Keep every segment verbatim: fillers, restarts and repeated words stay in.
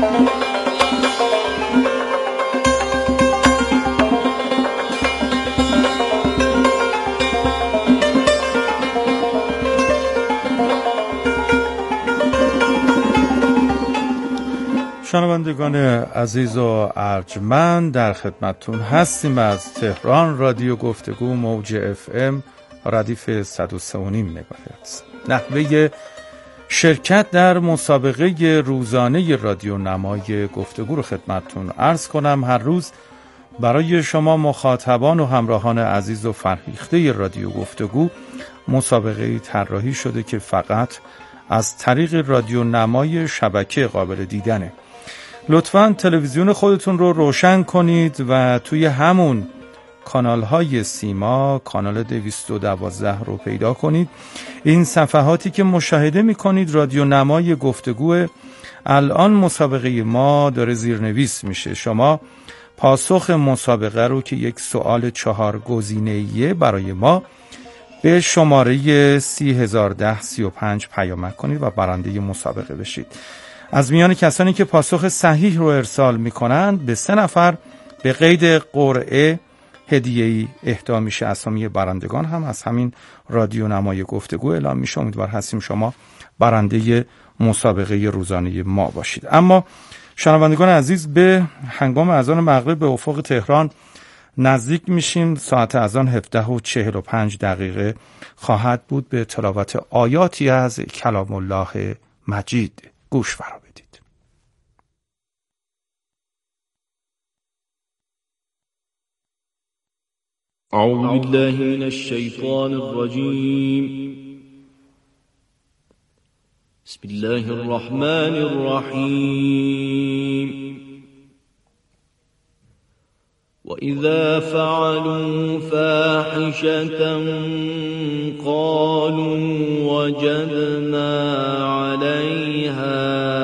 شنوندگان عزیز و ارجمند، در خدمتتون هستیم از تهران. رادیو گفتگو موج اف ام ردیف صد و سه و نیم مگاهرتز. نحوه شرکت در مسابقه روزانه رادیو نمای گفتگو رو خدمتتون عرض کنم. هر روز برای شما مخاطبان و همراهان عزیز و فرهیخته رادیو گفتگو مسابقه طراحی شده که فقط از طریق رادیو نمای شبکه قابل دیدنه. لطفاً تلویزیون خودتون رو روشن کنید و توی همون کانال های سیما کانال دویست و دوازده رو پیدا کنید. این صفحاتی که مشاهده می کنید رادیو نمای گفتگو. الان مسابقه ما داره زیرنویس میشه. شما پاسخ مسابقه رو که یک سوال چهار گزینه‌ایه برای ما به شماره سی هزار و ده سی و پنج پیامک کنید و برنده مسابقه بشید. از میان کسانی که پاسخ صحیح رو ارسال میکنند به سه نفر به قید قرعه هدیه‌ای اهدا میشه. اسامی برندگان هم از همین رادیو نمای گفتگو اعلام میشه. امیدوار هستیم شما برنده مسابقه روزانه ما باشید. اما شنوندگان عزیز، به هنگام اذان مغرب به افق تهران نزدیک میشیم. ساعت اذان هفده و چهل و پنج دقیقه خواهد بود. به تلاوت آیاتی از کلام الله مجید گوش فرا بدید. اعوذ بالله من الشیطان الرجیم. بسم الله الرحمن الرحیم. وَإِذَا فَعَلُوا فَاحِشَةً قَالُوا وَجَدْنَا عَلَيْهَا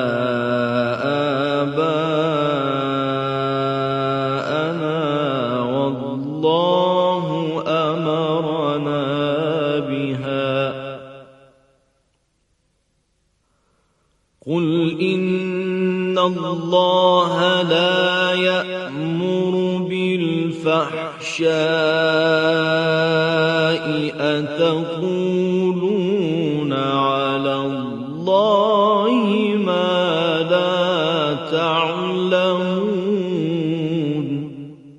آبَاءَنَا وَاللَّهُ أَمَرَنَا بِهَا قُلْ إِنَّ اللَّهَ لَا يَأْمُرُ بالفحشاء أتقولون على الله ما لا تعلمون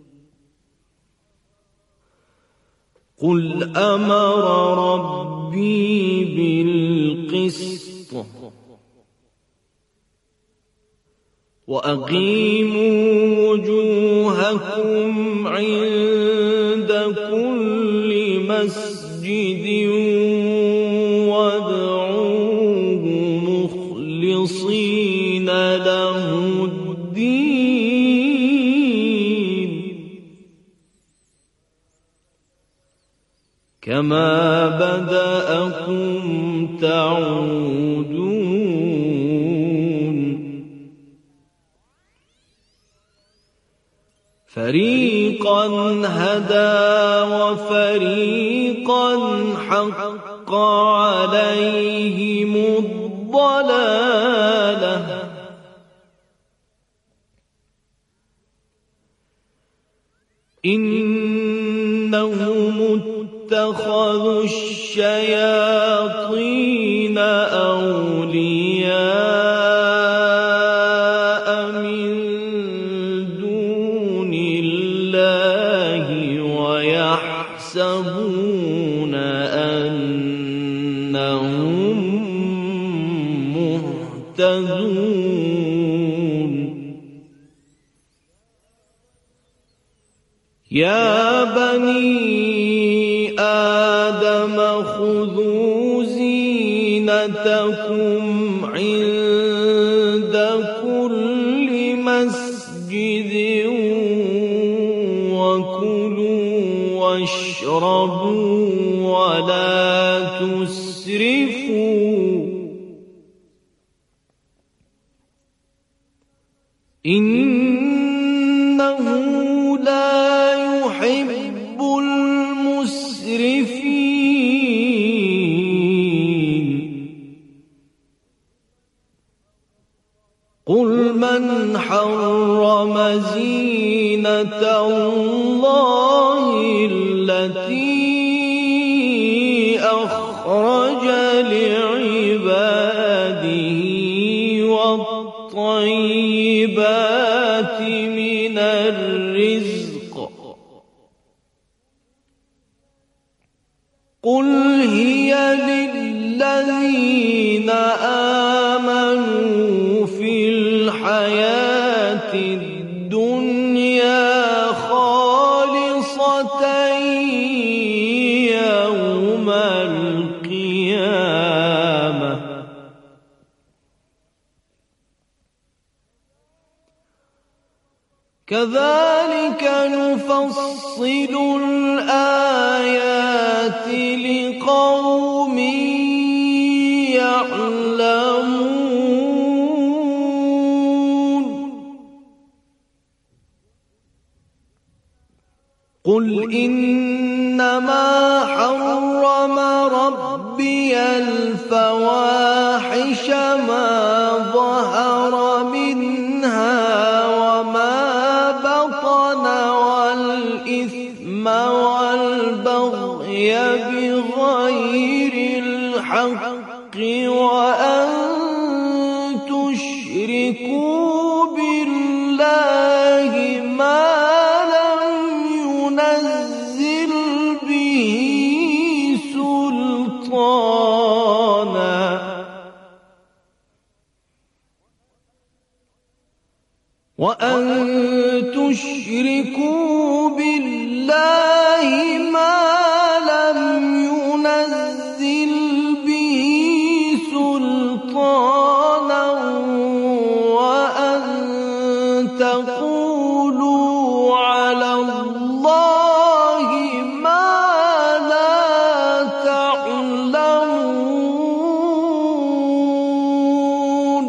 قل أمر ربي بالقسط وأقيموا وجوهكم عند كل مسجد وادعوه مخلصين له الدين كما بدأكم تعودون فريقا هدى وفريقا حق عليهم الضلالة إنهم اتخذوا الشياطين أولياء من دون الله ويحسبون أنهم مهتدون يا بني آدم خذوا زينتكم عند كل مسجد وكلوا واشربوا ولا تسرفوا إنه لا يحب المسرفين قل من حرم زينة الله التي أخرج لعباده والطيبات من الرزق قل هي للذين آمنوا في الحياة الدنيا خالصة يوم القيامة كذلك نفصل الآيات لقوم يعلمون قل إنما حرم ربي الفواحش ما ظهر منها وما بطن والإثم والبغي بغير الحق وأن تشركوا بالله ما لم ينزل به سلطانا وأن تشركوا بالله ما لم ينزل به سلطانا وأن تقولوا على الله ما لا تعلمون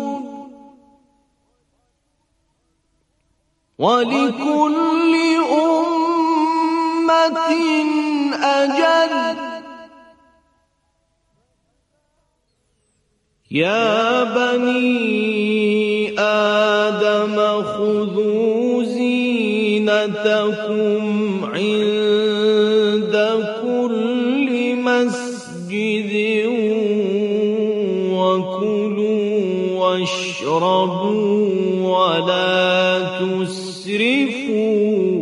ولكل أمة أجل يا بني آدم خذوا زينتكم عند كل مسجد وكلوا واشربوا ولا تسرفوا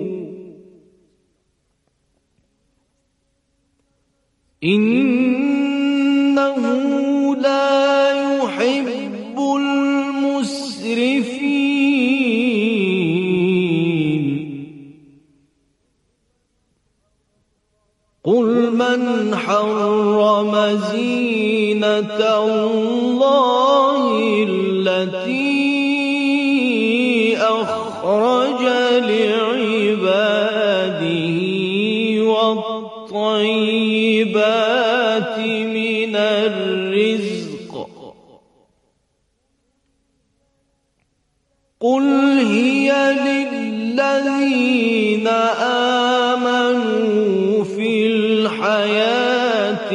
إنه لا يحب المسرفين قل من حرم زينة الله التي أخرج لعباده والطيبات من الرزق قل هي للذين آمنوا في الحياة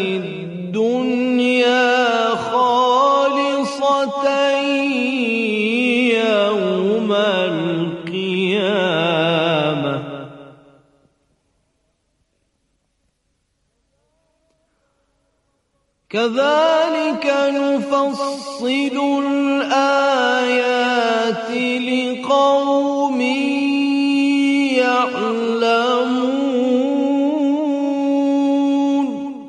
الدنيا خالصة يوم القيامة كذلك نفصل الآيات لقوم يعلمون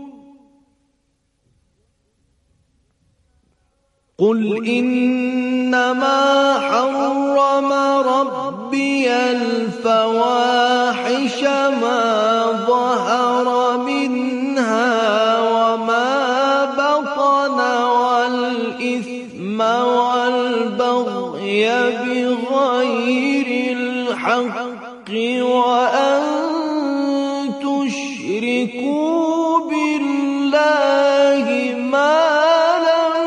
قل إنما حرم ربي الفواحش ما ظهر منها وما بطن والإثم والبغي بغير الحق وأن تشركوا بالله ما لم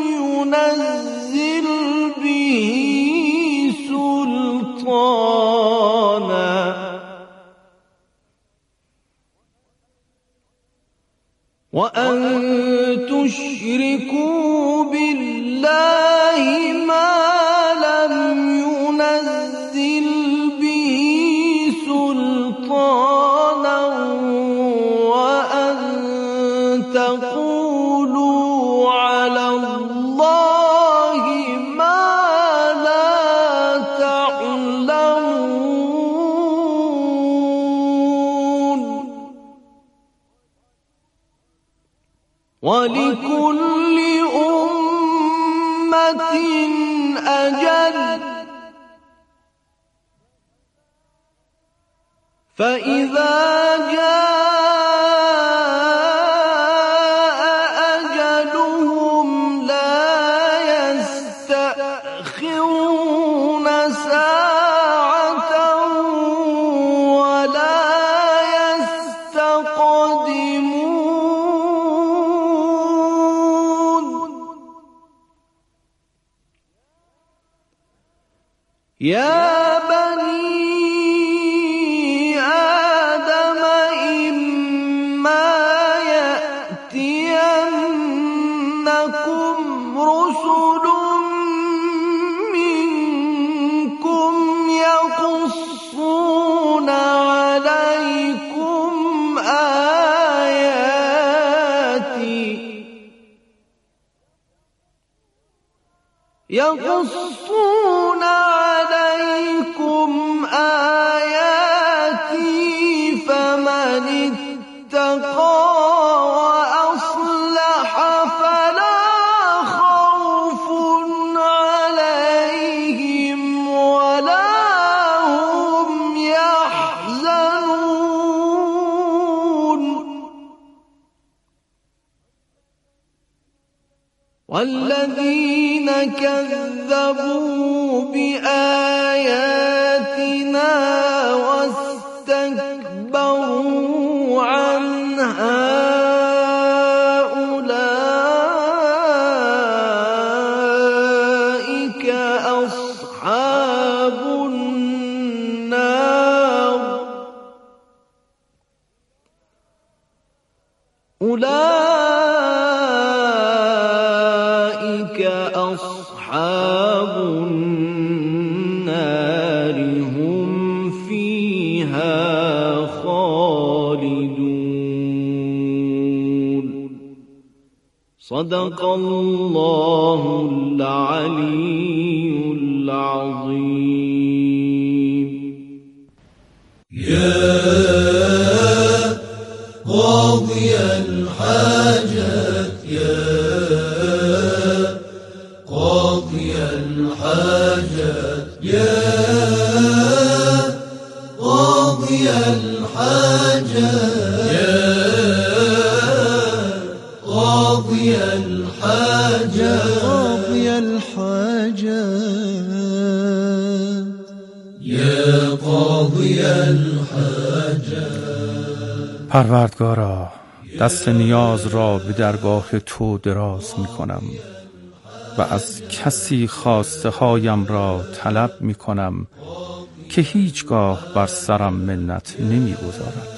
ينزل به سلطانا وأن تشركوا بالله ما لم ولكل أمة أجل فإذا جاء أجلهم لا يستأخرون ساعة ولا يستقدمون يا يقصون عليكم آياتي فمن اتقى وأصلح فلا خوف عليهم ولا هم يحزنون والذين كذبوا بآياتنا واستكبروا عنها أولئك أصحاب النار أولئك أصحاب النار هم فيها خالدون صدق الله العلي العظيم يا قاضي الحاجات يا قاضي الحاجات يا قاضي الحاجات يا قاضي الحاجات قاضي الحاجات يا قاضي الحاجات پروردگارا، دست نیاز را به درگاه تو دراز می کنم و از کسی خواسته هایم را طلب می کنم که هیچگاه بر سرم منت نمی گذارد.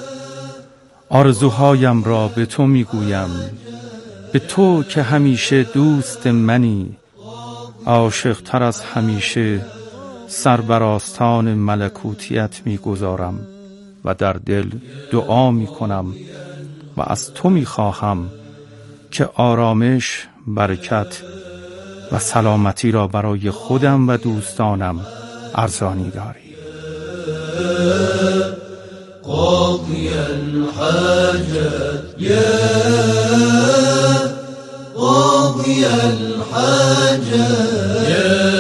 آرزوهایم را به تو می گویم، به تو که همیشه دوست منی، عاشق تر از همیشه سر بر آستان ملکوتیت می گذارم و در دل دعا می کنم و از تو می خواهم که آرامش، برکت و سلامتی را برای خودم و دوستانم ارزانی داری. قاضی الحاجات یا قاضی الحاجات یا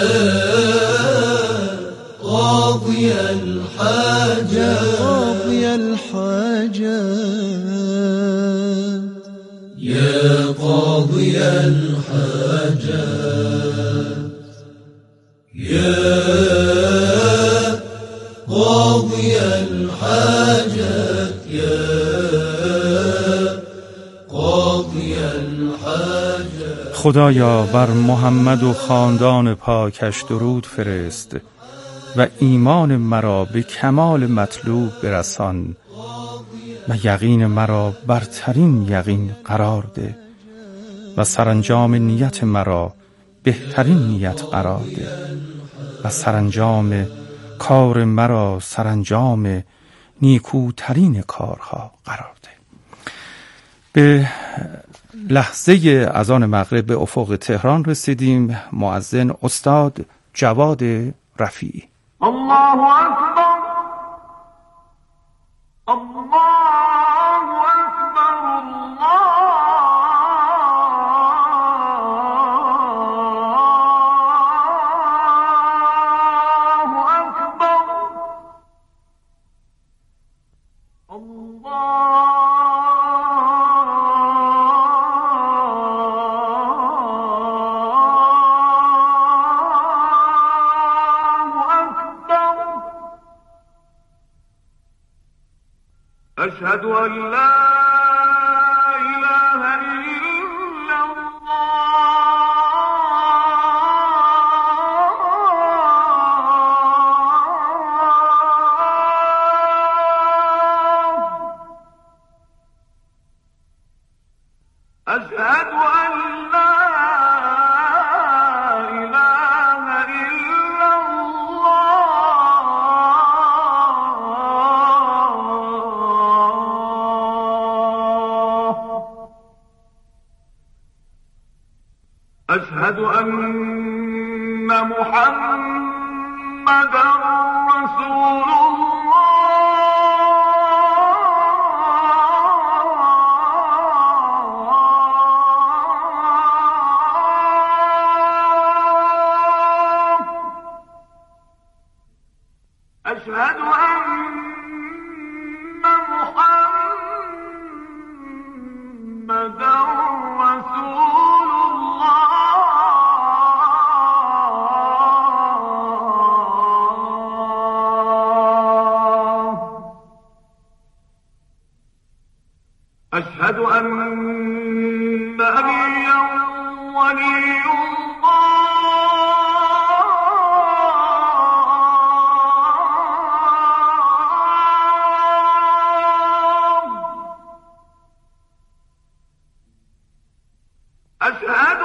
قاضی الحاجات قاضی الحاجات یا قاضی الحاجات يا قاضي الحاجات يا قاضي الحاجات خدایا بر محمد و خاندان پاکش درود فرست و ایمان مرا به کمال مطلوب برسان و یقین مرا برترین یقین قرار ده و سرانجام نیت مرا بهترین نیت قرار ده و سرانجام کار مرا سرانجام نیکوترین کارها قرار ده. به لحظه اذان مغرب به افق تهران رسیدیم. مؤذن استاد جواد رفیعی. الله اکبر الله اکبر الله أشهد أن لا إله إلا الله. أشهد أن لا أشهد أن محمدًا رسول الله. أشهد أن محمدًا رسول أشهد أن أبيا ولي الله. أشهد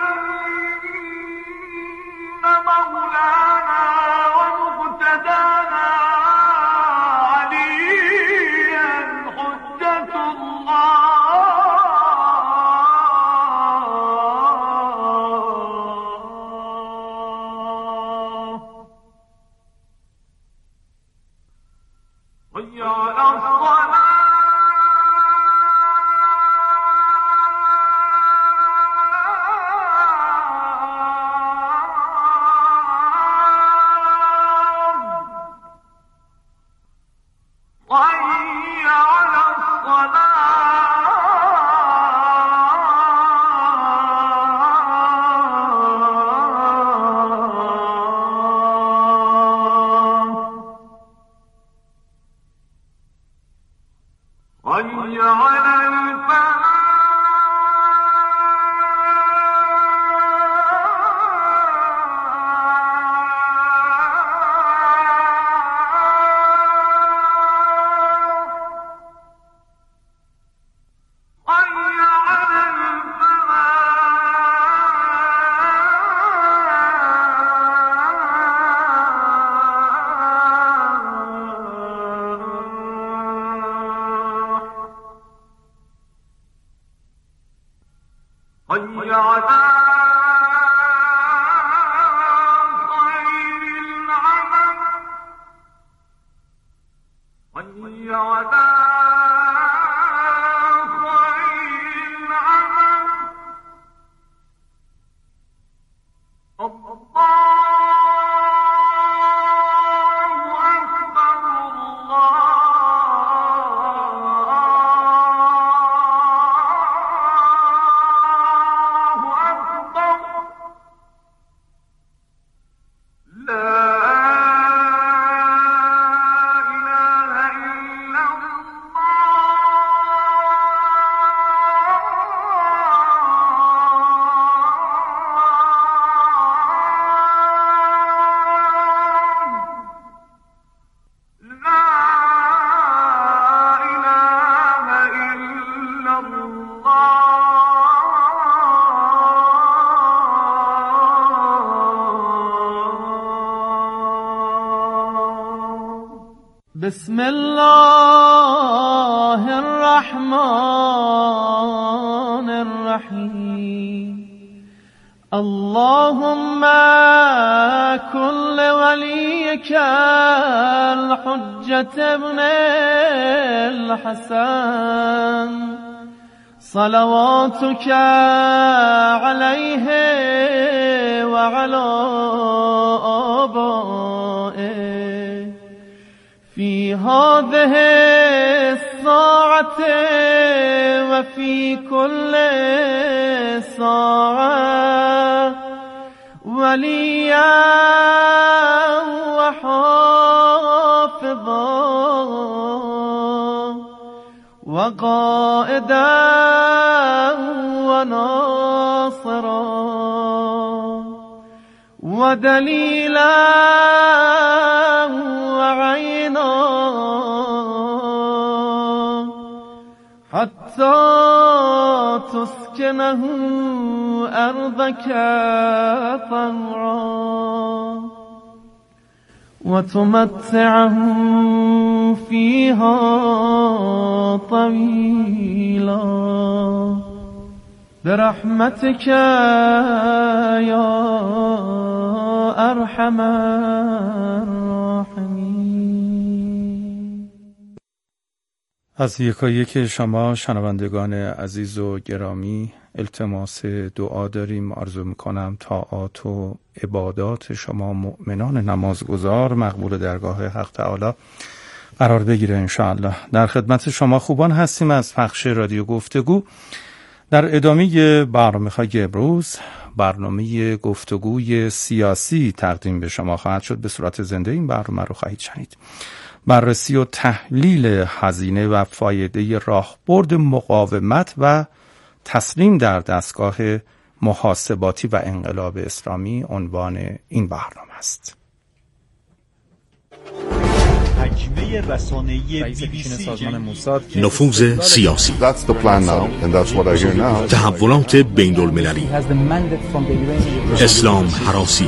أن مولانا ومقتدانا عليا حجة الله. حي على الصلاة. حي على الصلاة. حي على الفلاح. حي على خير العمل. حي على خير العمل. الله أكبر الله أكبر. لا إله إلا بسم الله الرحمن الرحيم. اللهم كن لوليك الحجة ابن الحسن صلواتك عليه وعلى آبائه في هذه الساعة وفي كل ساعة وليا وحافظا وقائدا وناصرا ودليلا وعينا حتى تسكنه أرضك طوعا وتمتعه فيها طويلا برحمتك يا أرحم الراحمين. از یکایک شما شنوندگان عزیز و گرامی التماس دعا داریم. آرزو میکنم طاعات و عبادات شما مؤمنان نمازگزار مقبول درگاه حق تعالی قرار بگیره انشاءالله. در خدمت شما خوبان هستیم از پخش رادیو گفتگو. در ادامه برنامه‌های امروز برنامه گفتگوی سیاسی تقدیم به شما خواهد شد. به صورت زنده این برنامه رو خواهید شنید. بررسی و تحلیل هزینه و فایده راهبرد مقاومت و تسلیم در دستگاه محاسباتی و انقلاب اسلامی عنوان این برنامه است. نفوذ سیاسی، تحولات بین المللی، اسلام هراسی،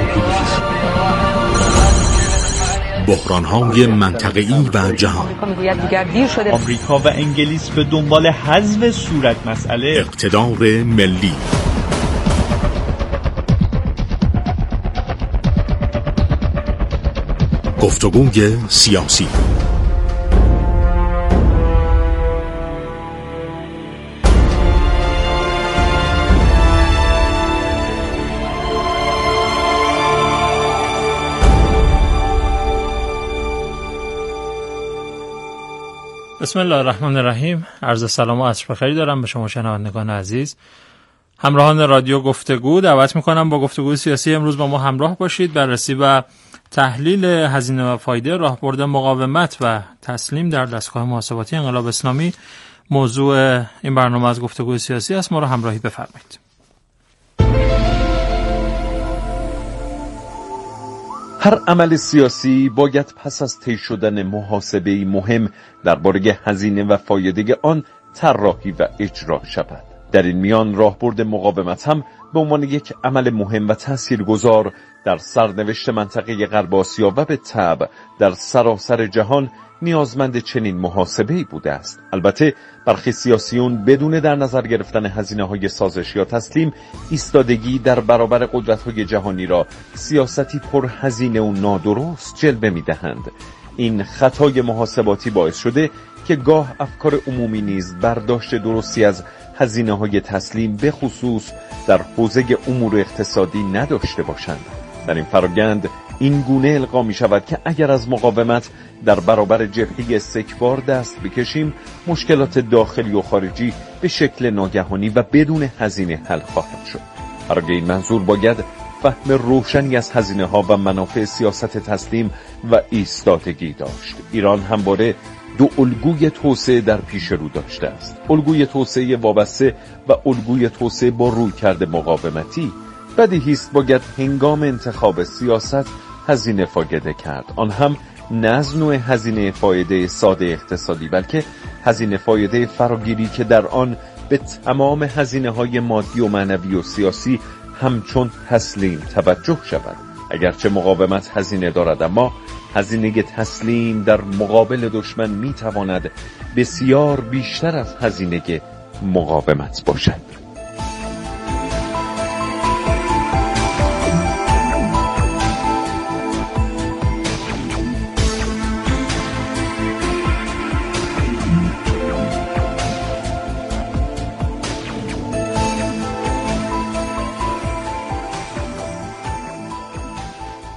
بحران‌های منطقه‌ای و جهان. آمریکا و انگلیس به دنبال حذف صورت مسئله، اقتدار ملی، گفتگوی سیاسی. بسم الله الرحمن الرحیم. عرض سلام و عصر بخیر دارم به شما شنوندگان عزیز. همراهان رادیو گفتگو دعوت میکنم با گفتگوی سیاسی امروز با ما همراه باشید. بررسی و تحلیل هزینه و فایده راهبرد مقاومت و تسلیم در دستگاه محاسباتی انقلاب اسلامی موضوع این برنامه از گفتگوی سیاسی است. ما رو همراهی بفرمایید. هر عمل سیاسی باید پس از طی شدن محاسبه‌ای مهم درباره هزینه و فایده آن طراحی و اجرا شود. در این میان راهبرد مقاومت هم به عنوان یک عمل مهم و تاثیرگذار در سرنوشت منطقه غرب آسیا و به تبع در سراسر جهان نیازمند چنین محاسبه‌ای بوده است. البته برخی سیاسیون بدون در نظر گرفتن هزینه‌های سازش یا تسلیم ایستادگی در برابر قدرت‌های جهانی را سیاستی پرهزینه و نادرست جلوه می‌دهند. این خطای محاسباتی باعث شده که گاه افکار عمومی نیز برداشت درستی از هزینه‌های تسلیم به خصوص در حوزه امور اقتصادی نداشته باشند. در این فرآیند این گونه القا می شود که اگر از مقاومت در برابر جبهه استکبار دست بکشیم مشکلات داخلی و خارجی به شکل ناگهانی و بدون هزینه حل خواهد شد. برای این منظور باید فهم روشنی از هزینه ها و منافع سیاست تسلیم و ایستادگی داشت. ایران همواره دو الگوی توسعه در پیش رو داشته است. الگوی توسعه وابسته و الگوی توسعه با رویکرد مقاومتی. بدیهی است باید هنگام انتخاب سیاست هزینه فایده کرد. آن هم نه از نوع هزینه فایده ساده اقتصادی بلکه هزینه فایده فراگیری که در آن به تمام هزینه‌های مادی و معنوی و سیاسی همچون تسلیم توجه شود. اگرچه مقاومت هزینه دارد اما هزینه تسلیم در مقابل دشمن میتواند بسیار بیشتر از هزینه مقاومت باشد.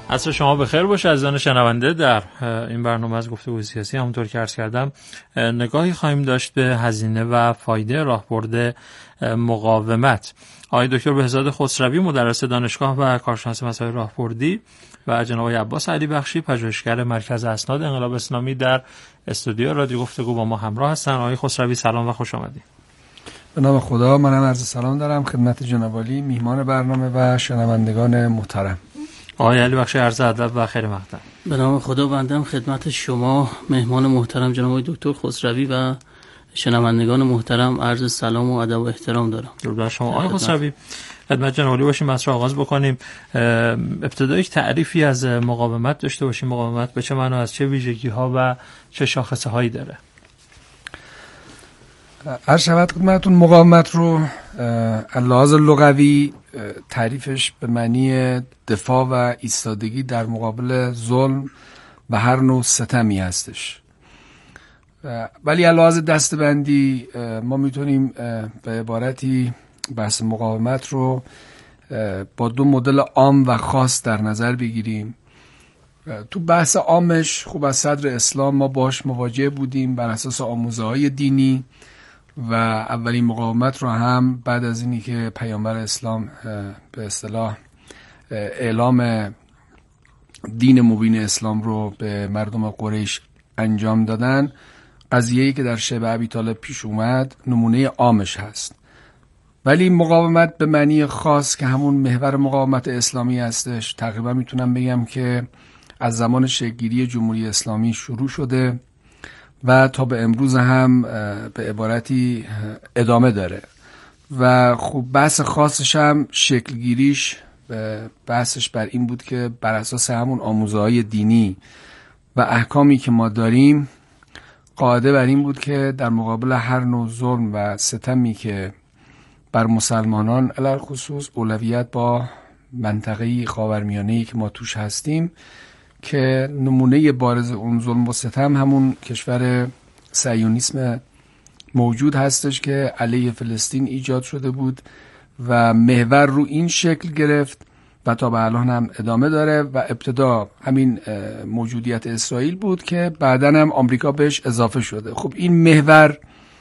عصر شما بخیر باشه عزیزان شنونده. در این برنامه از گفتگوی سیاسی همونطور که عرض کردم نگاهی خواهیم داشت به هزینه و فایده راهبرد مقاومت. آقای دکتر بهزاد خسروی مدرس دانشگاه و کارشناس مسائل راهبردی و جناب آقای عباس علی بخشی پژوهشگر مرکز اسناد انقلاب اسلامی در استودیو رادیو گفتگو با ما همراه هستن. آقای خسروی سلام و خوش آمدید. به نام خدا، منم عرض سلام دارم خدمت جناب عالی میهمان برنامه و شنوندگان محترم. آقای علی بخشی عرض ادب و خیر مقدم. به نام خدا بندم خدمت شما مهمان محترم جناب آقای دکتر خسروی و شنوندگان محترم عرض سلام و ادب و احترام دارم. درود بر شما آقای خسروی. خدمت جناب عالی باشیم، مطلب آغاز بکنیم. ابتدا یک تعریفی از مقاومت داشته باشیم. مقاومت به چه معنا، از چه ویژگی‌ها و چه شاخصه‌هایی داره؟ عرض شود خدمتتون مقاومت رو اللحاظ لغوی تعریفش به معنی دفاع و ایستادگی در مقابل ظلم و هر نوع ستمی هستش، ولی اللحاظ دسته‌بندی ما میتونیم به عبارتی بحث مقاومت رو با دو مدل عام و خاص در نظر بگیریم. تو بحث عامش خوب از صدر اسلام ما باش مواجه بودیم بر اساس آموزه‌های دینی و اولین مقاومت رو هم بعد از اینی که پیامبر اسلام به اصطلاح اعلام دین مبین اسلام رو به مردم قریش انجام دادن، قضیه‌ای که در شبه ابی طالب پیش اومد نمونه عامش هست. ولی مقاومت به معنی خاص که همون محور مقاومت اسلامی هستش، تقریبا میتونم بگم که از زمان شکل‌گیری جمهوری اسلامی شروع شده و تا به امروز هم به عبارتی ادامه داره و خب بحث خاصش هم شکلگیریش بحثش بر این بود که بر اساس همون آموزه‌های دینی و احکامی که ما داریم قاعده بر این بود که در مقابل هر نوع ظلم و ستمی که بر مسلمانان علل خصوص اولویت با منطقه خاورمیانه‌ای که ما توش هستیم که نمونه بارز اون ظلم و ستم همون کشور صهیونیسم موجود هستش که علیه فلسطین ایجاد شده بود و محور رو این شکل گرفت و تا به الان هم ادامه داره و ابتدا همین موجودیت اسرائیل بود که بعداً هم آمریکا بهش اضافه شده. خب این محور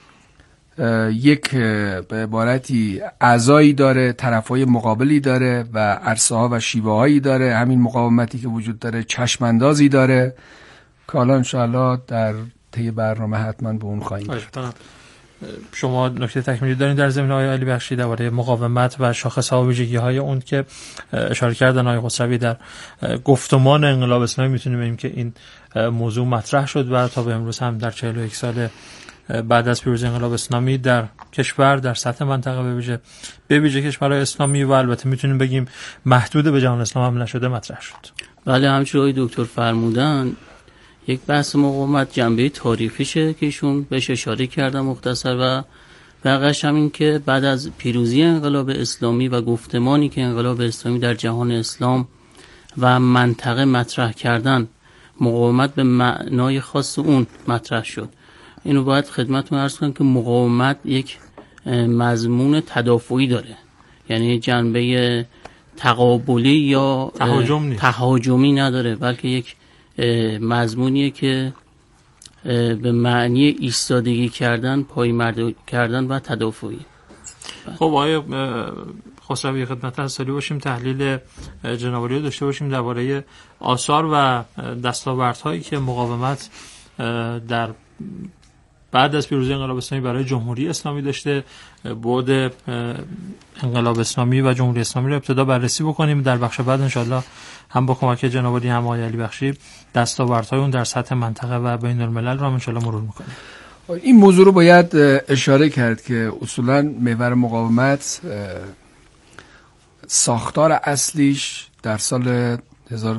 یک به عبارتی اعضایی داره، طرفای مقابلی داره و عرصه ها و شیوه هایی داره. همین مقاومتی که وجود داره چشماندازی داره که حالا انشاءالله در طی برنامه حتما به اون خواهیم رسید. شما نکته تکمیلی دارین در زمینه آقای علی بخشی درباره مقاومت و شاخص‌ها و ویژگی‌های اون که اشاره کردن آقای خسروی در گفتمان انقلاب اسلامی؟ میتونیم بگیم که این موضوع مطرح شد و تا به امروز هم در چهل و یک سال بعد از پیروزی انقلاب اسلامی در کشور در سطح منطقه به ویژه به ویژه کشورهای اسلامی و البته میتونیم بگیم محدود به جهان اسلام هم نشده مطرح شد. بله، همچنین آقای دکتر فرمودن یک بحث مقاومت جنبه تاریخیشه که ایشون بهش اشاره کردن مختصر و بقیش همین که بعد از پیروزی انقلاب اسلامی و گفتمانی که انقلاب اسلامی در جهان اسلام و منطقه مطرح کردن، مقاومت به معنای خاص اون مطرح شد. اینو باید خدمتتون عرض کنم که مقاومت یک مضمون تدافعی داره، یعنی جنبه تقابلی یا تهاجم تهاجمی نداره، بلکه یک مضمونیه که به معنی ایستادگی کردن، پایمرد کردن و تدافعی. خب آقای خسروی خدمت حضرت باشیم، تحلیل جناب عالی داشته باشیم درباره آثار و دستاوردهایی که مقاومت در بعد از پیروزی انقلاب اسلامی برای جمهوری اسلامی داشته. بعد انقلاب اسلامی و جمهوری اسلامی رو ابتدا بررسی بکنیم، در بخش بعد انشالله هم با کمک جناب عالی هم آقای علی بخشی دستاوردهای اون در سطح منطقه و بین الملل رو هم انشالله مرور میکنیم. این موضوع رو باید اشاره کرد که اصولا محور مقاومت ساختار اصلیش در سال هزار و